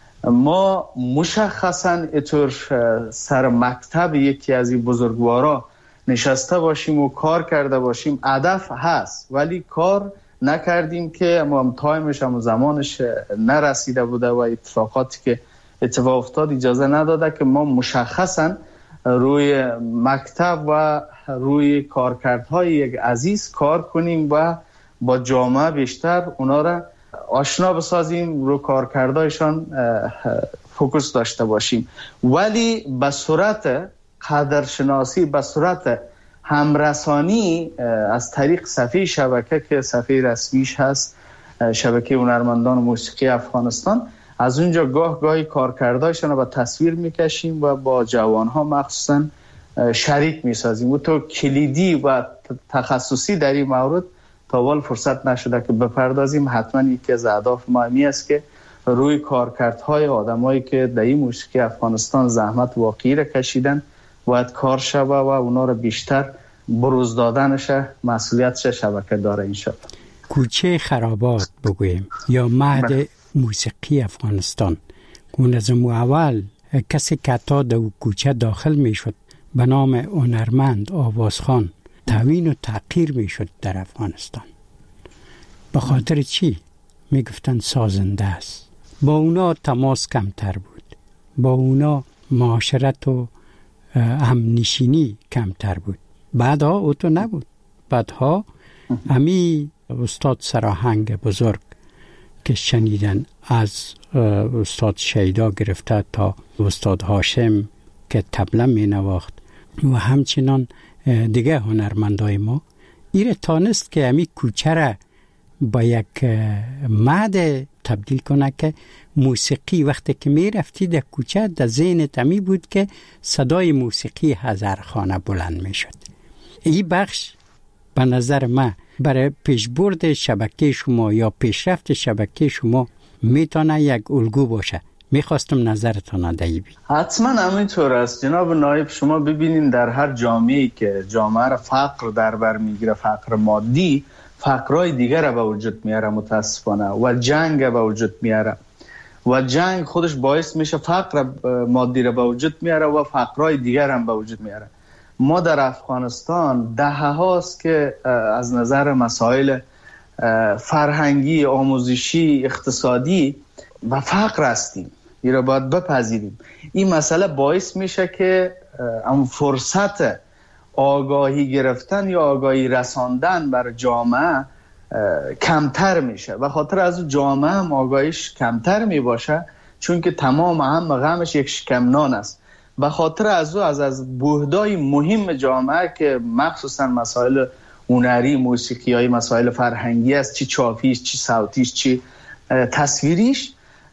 ما مشخصا اتور سر مکتب یکی از این بزرگوارا نشسته باشیم و کار کرده باشیم هدف هست، ولی کار نکردیم که ما تایمش هم زمانش نرسیده بوده و اتفاقاتی که اتفاق افتاد اجازه نداده که ما مشخصا روی مکتب و روی کارکردهای یک عزیز کار کنیم و با جامعه بیشتر اونا را آشنا بسازیم، رو کارکردهایشان فوکوس داشته باشیم، ولی به صورت قدرشناسی، به صورت همرسانی از طریق صفحه شبکه که صفحه رسمیش هست شبکه هنرمندان موسیقی افغانستان، از اونجا گاهی کارکردهایشان رو به تصویر میکشیم و با جوانها مخصوصا شریک میسازیم. و تو کلیدی و تخصصی در این مورد تا حال فرصت نشده که بپردازیم. حتما یکی از اهداف ما همی است که روی کارکردهای آدمایی که در این موسیقی افغانستان زحمت واقعی را کشیدن باید کار شوه و اونا رو بیشتر بروز دادنش مسئولیتش شبکه داره انشاءالله. کوچه خرابات بگویم یا مهد موسیقی افغانستان، اون از اول کسی که تا در کوچه داخل می شد به نام هنرمند آوازخان توهین و تحقیر می شد در افغانستان. به خاطر چی؟ می گفتن سازنده است. با اونا تماس کمتر بود، با اونا معاشرت و همنشینی کمتر بود. بعدها او تو نبود. بعدها همی استاد سراهنگ بزرگ که شنیدن از استاد شیدا گرفته تا استاد هاشم که طبله می نواخت و همچنان دیگه هنرمندای ما ایره تانست که همی کوچه را با یک مهد تبدیل کنه که موسیقی وقتی که می رفتی در کوچه در ذهن تمی بود که صدای موسیقی هزارخانه بلند می شد. این بخش به نظر من برای پیشبرد شبکه شما یا پیشرفت شبکه شما میتونه یک الگو باشه. میخواستم نظرتان دهید. حتما همینطور است جناب نایب. شما ببینید در هر جامعه‌ای که جامعه را فقر در بر میگیره، فقر مادی، فقرهای دیگر را به وجود میاره متاسفانه، و جنگ به وجود میاره و جنگ خودش باعث میشه فقر مادی را به وجود میاره و فقرهای دیگر هم به وجود میاره. ما در افغانستان دهه هاست که از نظر مسائل فرهنگی، آموزشی، اقتصادی و فقر هستیم. این را باید بپذیریم. این مسئله باعث میشه که اون فرصت آگاهی گرفتن یا آگاهی رساندن بر جامعه کمتر میشه و خاطر از جامعه هم آگاهیش کمتر میباشه، چون که تمام هم غمش یک شکم نان است. به خاطر از بحدای مهم جامعه که مخصوصا مسائل هنری، موسیقی، مسائل فرهنگی است، چی چاپیش، چی صوتیش، چی تصویریش،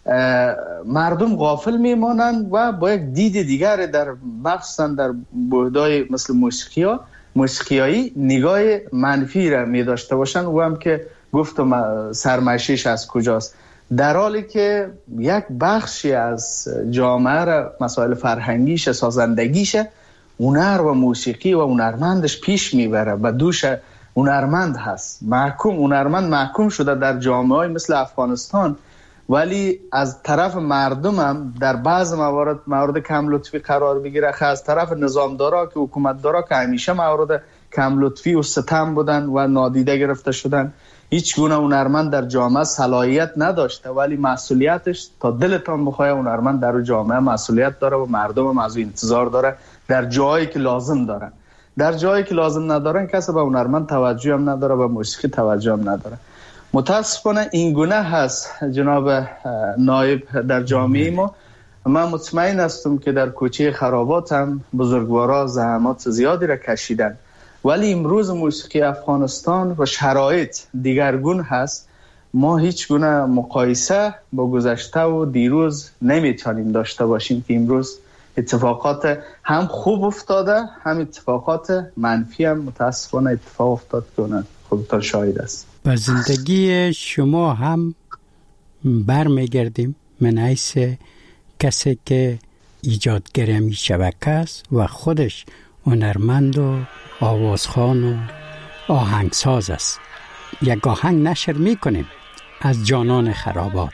مردم غافل میمانند و با یک دید دیگر در مخصوصا در بحدای مثل موسیقیایی نگاه منفی را می داشته باشند و هم که گفتم سرمشیش از کجاست، در حالی که یک بخشی از جامعه را مسائل فرهنگیش، سازندگیش، هنر و موسیقی و هنرمندش پیش میبره، به دوش هنرمند هست. هنرمند محکوم شده در جامعه‌های مثل افغانستان، ولی از طرف مردم هم در بعض موارد کم لطفی قرار بگیره، از طرف نظامدارا که حکومتدارا که همیشه مورد کم لطفی و ستم بودن و نادیده گرفته شدن. هیچ گونه هنرمند در جامعه صلاحیت نداشته، ولی مسئولیتش تا دلتان بخواه هنرمند در جامعه مسئولیت داره و مردم هم از انتظار داره در جایی که لازم دارن. در جایی که لازم ندارن کسی به هنرمند توجه هم نداره و موسیقی توجه هم نداره. متاسفانه این گونه هست جناب نایب در جامعه ما. من مطمئن هستم که در کوچه خرابات هم بزرگوارا زحمات زیادی را کشیدن، ولی امروز موسیقی افغانستان و شرایط دیگرگون هست. ما هیچ گونه مقایسه با گذشته و دیروز نمیتونیم داشته باشیم که امروز اتفاقات هم خوب افتاده، هم اتفاقات منفی هم متاسفانه اتفاق افتاد که خودتان شاهد است. به زندگی شما هم برمیگردیم من حیث کسی که ایجادگر این شبکه است و خودش هنرمند و آوازخوان و آهنگساز است. یک آهنگ نشر میکنیم از جانان خرابات.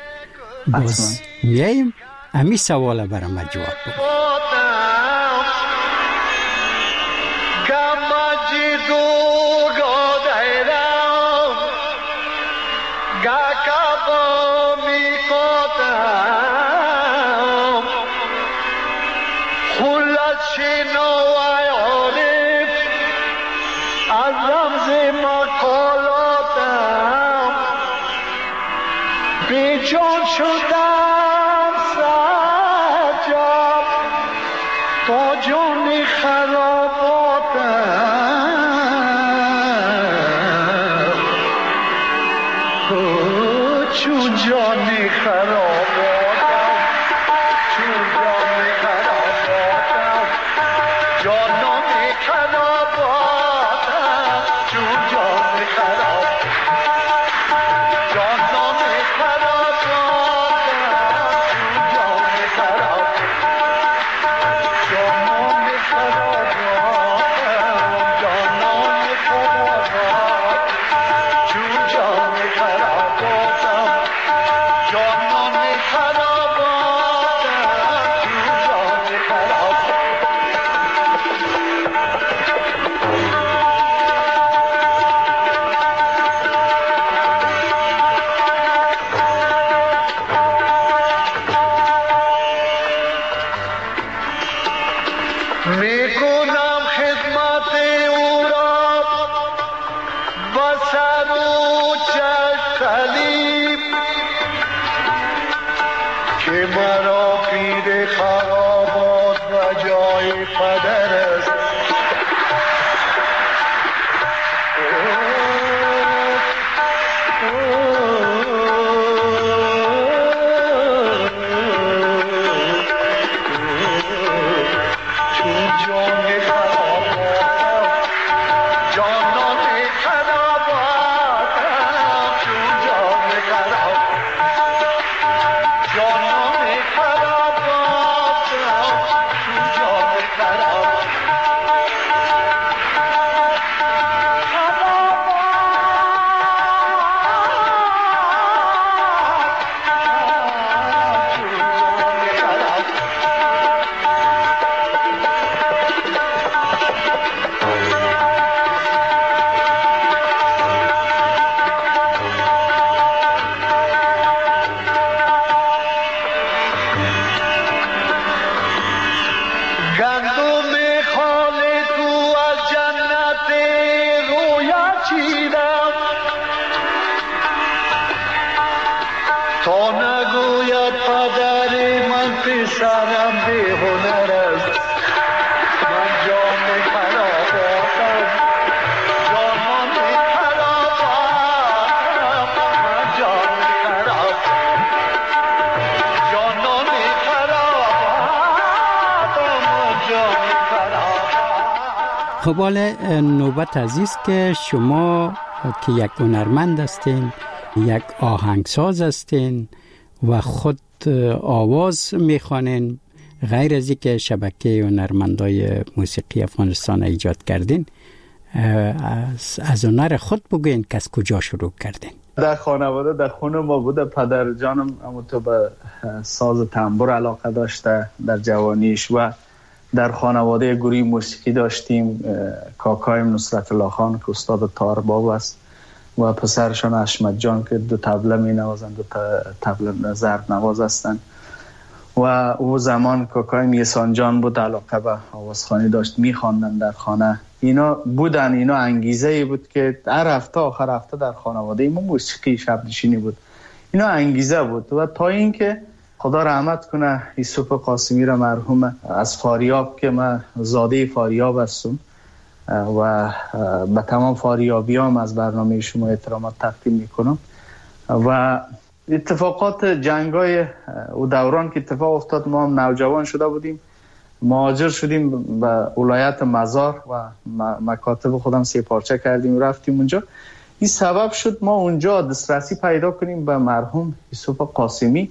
باز میاییم امی سوال برام جواب بکنیم. دوستی سرم بی هنر است من جام خراباتم جانان خرابم من جام خراب جانان خرابم من جام خراب. خب حالا نوبت عزیز که شما که یک هنرمند هستین، یک آهنگساز هستین و خود آواز میخوانین، غیر از اینکه شبکه هنرمندای موسیقی افغانستان ایجاد کردین، از هنر خود بگوین که از کجا شروع کردین؟ در خانواده در خونه ما بوده. پدر جانم اما تو به ساز تنبور علاقه داشته در جوانیش و در خانواده گروه موسیقی داشتیم. کاکایم نصرت الله خان که استاد تارباب است و پسرشان اشمت جان که دو طبله می نوازند، دو طبله ضرب نواز هستند. و او زمان کاکایم یسان جان بود، علاقه به آوازخوانی داشت، می خواندن در خانه. اینا بودن، اینا انگیزه بود که هر هفته آخر هفته در خانواده ما موسیقی شب نشینی بود. اینا انگیزه بود. و تا اینکه خدا رحمت کنه یوسف قاسمی را مرحوم از فاریاب که من زاده فاریاب هستم و به تمام فاریابیام از برنامه شما احترامات تقدیم میکنم. و اتفاقات جنگای او دوران که اتفاق افتاد، ما هم نوجوان شده بودیم، مهاجر شدیم به ولایت مزار و مکاتب خودم 3 پارچه کردیم و رفتیم اونجا. این سبب شد ما اونجا دسترسی پیدا کنیم به مرحوم یوسف قاسمی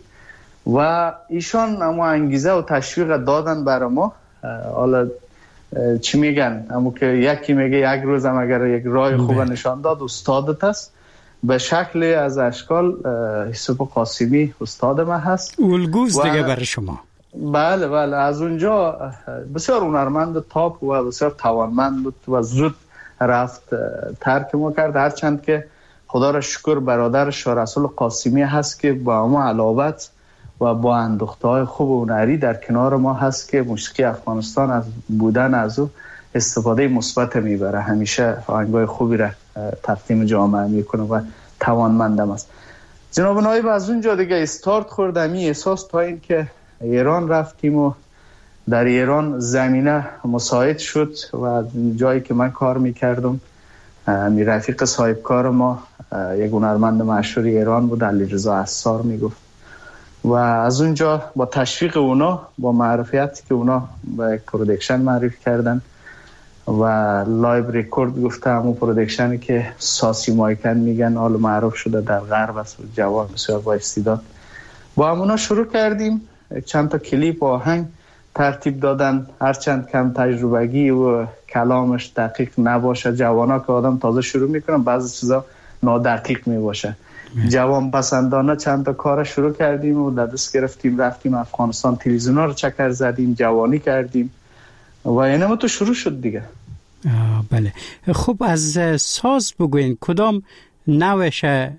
و ایشان اما انگیزه و تشویق دادن برای ما. حالا چی میگن، اما که یکی میگه یک روز هم اگر یک راه خوب نشان داد استادت است، به شکل از اشکال یوسف قاسمی استاد ما هست، الگوست دیگه برای شما. بله بله. از اونجا بسیار هنرمند تاپ و بسیار توانمند بود و زود رفت ترک ما کرد. هرچند که خدا را شکر برادر شاه رسول قاسمی هست که با ما علاوت و با اندوخته‌های خوب و هنری در کنار ما هست که موسیقی افغانستان از بودن از او استفاده مثبت میبره، همیشه آهنگای خوبی را تقدیم جامعه میکنه و توانمندم است. جناب نایب از اونجا دیگه استارت خوردم این احساس تا این که ایران رفتیم و در ایران زمینه مساعد شد و جایی که من کار میکردم می رفیق صاحب کار ما یک هنرمند مشهور ایران بود، علیرضا عصار میگفت و از اونجا با تشویق اونا، با معرفیتی که اونا با یک پرودکشن معرفی کردن و لایو ریکورد گفته، همون پرودکشنی که ساسی مایکن میگن، حالا معروف شده در غرب است، جوان بسیار با استعداد. با همونا شروع کردیم. چند تا کلیپ و آهنگ ترتیب دادن، هرچند کم تجربگی و کلامش دقیق نباشه، جوانا که آدم تازه شروع میکنن بعضی چیزا نادقیق میباشه، جوان پسندانه چند تا کار شروع کردیم و در دست گرفتیم، رفتیم افغانستان، تلویزیونا رو چکر زدیم، جوانی کردیم و اینه ما تو شروع شد دیگه. بله. خب از ساز بگوین کدام نوش به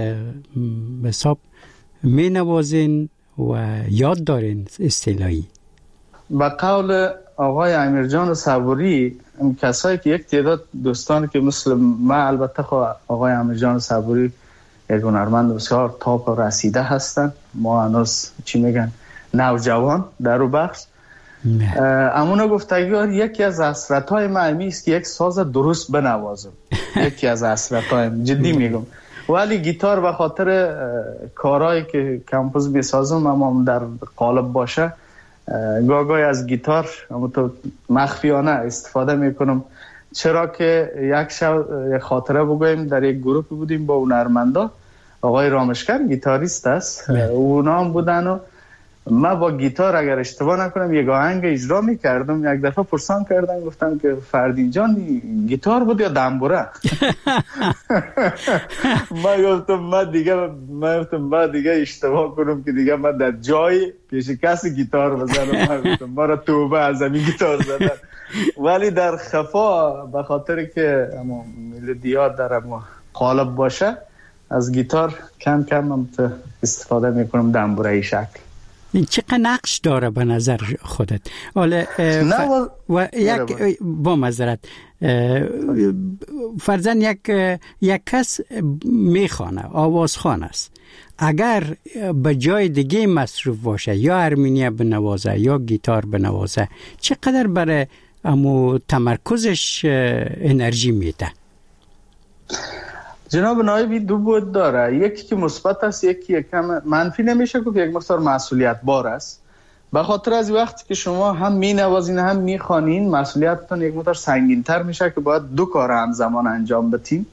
حساب می نوازین و یاد دارین اصطلاحی؟ با قول آقای امیرجان صبوری، کسایی که یک تعداد دوستانی که مثل من، البته آقای امیرجان صبوری یک هنرمند بسیار تاپ و رسیده هستن، ما هنوز چی میگن نوجوان در او بخش. امونا گفتگی یکی از حسرت‌های من است که یک ساز درست بنوازم. یکی از حسرت‌هایم، جدی میگم. ولی گیتار به خاطر کارهایی که کمپوز میسازم اما در قالب باشه، گاگای از گیتار اما تو مخفیانه استفاده میکنم. چرا که یک شب خاطره بگویم، در یک گروه بودیم با هنرمندا، آقای رامشکر گیتاریست است، اونا هم بودن و من با گیتار اگر اشتباه نکنم یک آهنگ اجرا میکردم. یک دفعه پرسان کردن، گفتم که فردین جان گیتار بود یا دنبوره؟ من گفتم دیگه اشتباه کنم که دیگه من در جای پیش کسی گیتار بزنم. من گفتم ما را توبه از زمین گیتار زدن. ولی در خفا به خاطر که ملودیات در قالب باشه، از گیتار کم کم استفاده میکنم دنبوره ای شکل. این چقدر نقش داره به نظر خودت؟ حالا و یک با معذرت فرضاً یک کس میخوانه، آوازخوان است، اگر به جای دیگه مصروف باشه، یا ارمنیا بنوازه یا گیتار بنوازه، چقدر برای امو تمرکزش انرژی میده؟ جناب نایبی دو بود داره، یکی که مثبت است، یکی یکم منفی نمیشه که یک مقدار مسئولیت بار است. به خاطر از وقتی که شما هم می نوازین هم می خوانین، مسئولیتتون یک مقدار سنگین تر میشه که باید دو کار همزمان انجام بدین.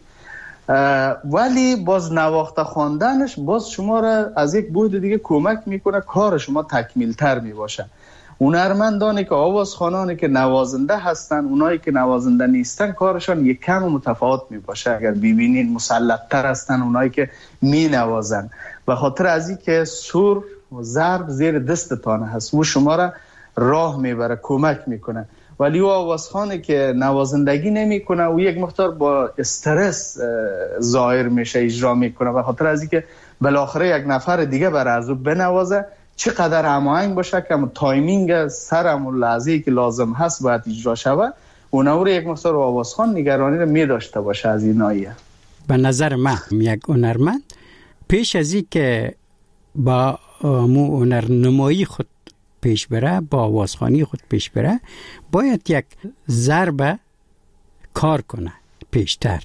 ولی باز نواخته خواندنش باز شما را از یک بعد دیگه کمک میکنه، کار شما تکمیل تر می باشه. هنرمندانی که آوازخوانانی که نوازنده هستن، اونایی که نوازنده نیستن، کارشان یک کم متفاوت می باشه. اگر ببینین مسلط تر هستن اونایی که می نوازن، به خاطر از این که سور و ضرب زیر دستتان هست، و شما را راه میبره، کمک میکنه. ولی او آوازخوانی که نوازندگی نمیکنه و یک مقدار با استرس ظاهر میشه، اجرا میکنه، به خاطر از این که بالاخره یک نفر دیگه برای از او بنوازه، چقدر هماهنگ باشه که تایمینگ سرم و لحظه‌ای که لازم هست باید اجرا شود، اونها رو یک مقدار آوازخوان نگرانی رو می داشته باشه از این ناحیه. به نظر من یک هنرمند پیش از این که با هنرنمایی خود پیش بره، با آوازخوانی خود پیش بره، باید یک ضربه کار کنه پیشتر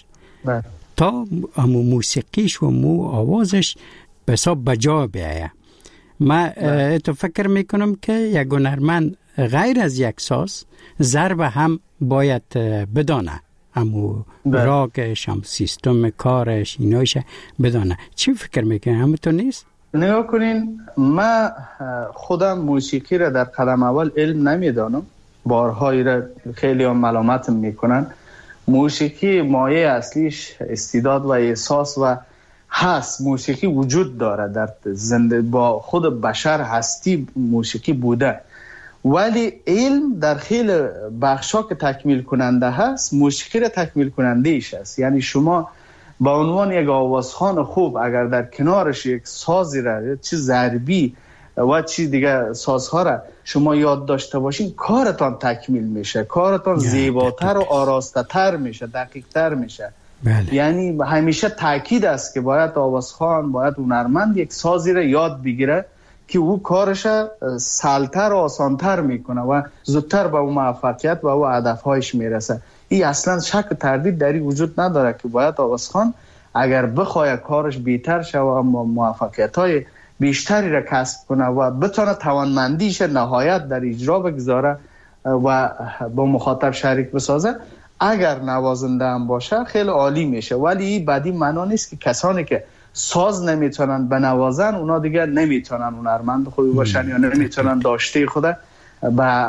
تا موسیقیش و آوازش به حساب بجا بیایه. من تو فکر میکنم که یک هنرمند غیر از یک ساز ضربه هم باید بدانه، همو راگش، هم سیستم کارش، اینایش بدانه. چی فکر میکنی؟ همونطور نیست؟ نگاه کنین، من خودم موسیقی را در قدم اول علم نمیدانم، بارهایی را خیلی هم ملامتم میکنن. موسیقی مایه اصلیش استعداد و احساس و هست. موسیقی وجود داره در زنده، با خود بشر هستی موسیقی بوده، ولی علم در خیلی بخشا که تکمیل کننده هست، موسیقی را تکمیل کننده ایش است. یعنی شما با عنوان یک آوازخوان خوب اگر در کنارش یک سازی را، چه ضربی و چی دیگه سازها را شما یاد داشته باشین، کارتان تکمیل میشه، کارتان زیباتر و آراسته تر میشه، دقیق تر میشه. بله. یعنی همیشه تاکید است که باید آوازخوان، باید هنرمند یک سازی را یاد بگیره که او کارش سهل‌تر و آسان‌تر میکنه و زودتر به اون موفقیت و اون هدفهایش میرسه. این اصلا شک و تردید در این وجود نداره که باید آوازخوان اگر بخواد کارش بهتر شه و موفقیت‌های بیشتری را کسب کنه و بتونه توانمندیش نهایت در اجرا بگذاره و با مخاطب شریک بسازه، اگر نوازنده هم باشه خیلی عالی میشه. ولی این بدی معنا نیست که کسانی که ساز نمیتونن بنوازن اونا دیگه نمیتونن هنرمند خوبی باشن یا نمیتونن داشته خود با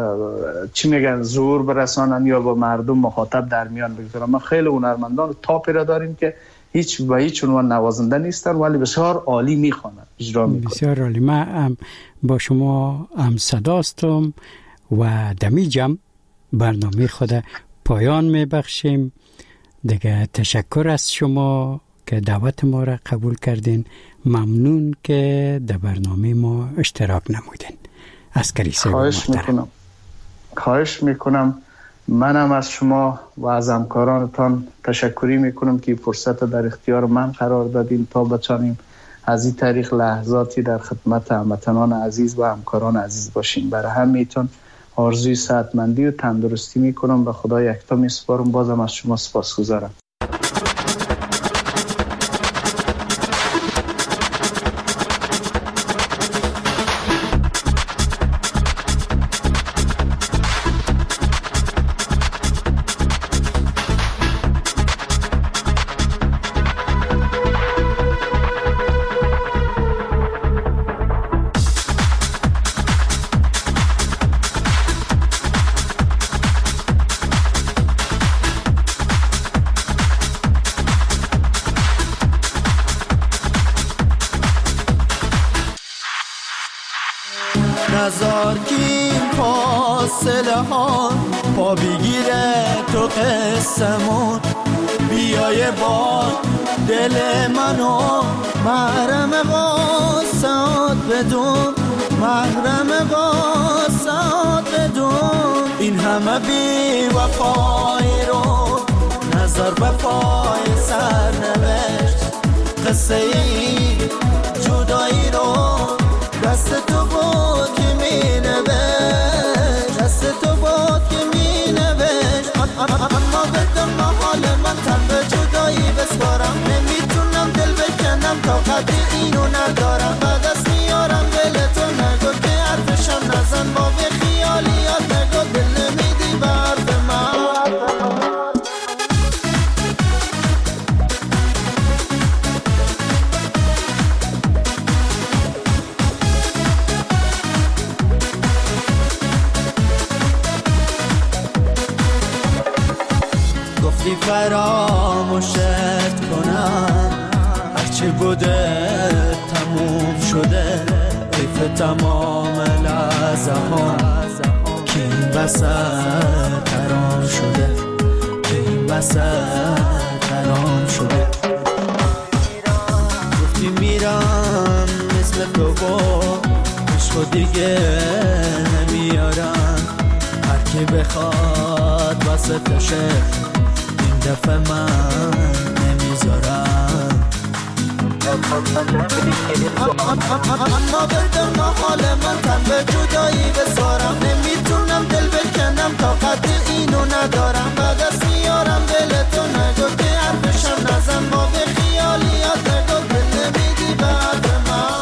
چی میگن زور برسانن یا با مردم مخاطب در میان بگذارن. ما خیلی هنرمندان تاپی را داریم که هیچ عنوان نوازنده نیستن ولی بسیار عالی میخوانن، اجرا میکنن. بسیار عالی. من با شما هم صداستم و دمیجم برنامه خود پایان میبخشیم دیگه. تشکر از شما که دعوت ما را قبول کردین. ممنون که در برنامه ما اشتراک نمودین. عسکری صاحب محترم، خواهش میکنم. منم از شما و از همکارانتان تشکری میکنم که فرصت در اختیار من قرار دادین تا بتانیم از این طریق لحظاتی در خدمت هموطنان عزیز و همکاران عزیز باشیم. برای همه‌تون آرزوی صحتمندی و تندرستی میکنم و خدا یکتا میسپارم. بازم از شما سپاسگزارم. نزار که این فاصله ها پا بگیره تو قسمون، بیای با دل منو محرم قاسات بدون. محرم قاسات بدون این همه بی وفایی رو نظر به پای سرنوشت قصه ای جدایی رو دست تو بود که می نوشت دست تو بود که می نوشت اما بدم حال من تن به جدایی بسپارم نمیتونم دل بکنم طاقت اینو ندارم بعد از میارم دل تو نگو که حرفشم نزن با به خیالیات نگو دل نمیدی به حرف من گفتی فراموشت کنم هرچی بوده تموم شده حیف تمام لحظه ها که این وسط ترام شده که این وسط ترام شده گفتی میرم مثل تو با عشق دیگه نمیارم هر کی بخواد واسه تشه این دفعه من نمیذارم اما بدم حال من تن به جدایی بسارم نمیتونم دل بکنم طاقت اینو ندارم بعد از میارم دل تو نگو که حرفشم نزن با به خیالیات نگو دل نمیدی بعد من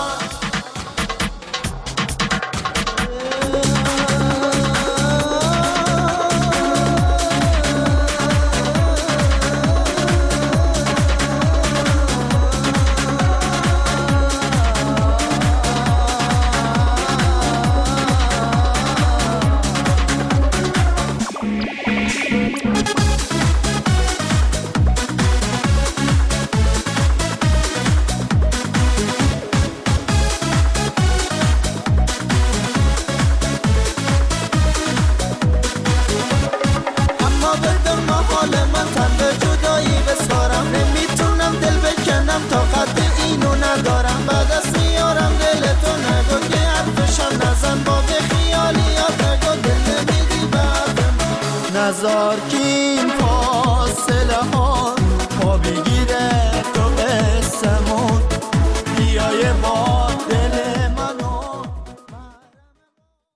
طاقت اینو ندارم بعد از میارم دل تو نگو که حرفشم نزن با به خیالیات نگو دل نمیدی بعد من نزار کی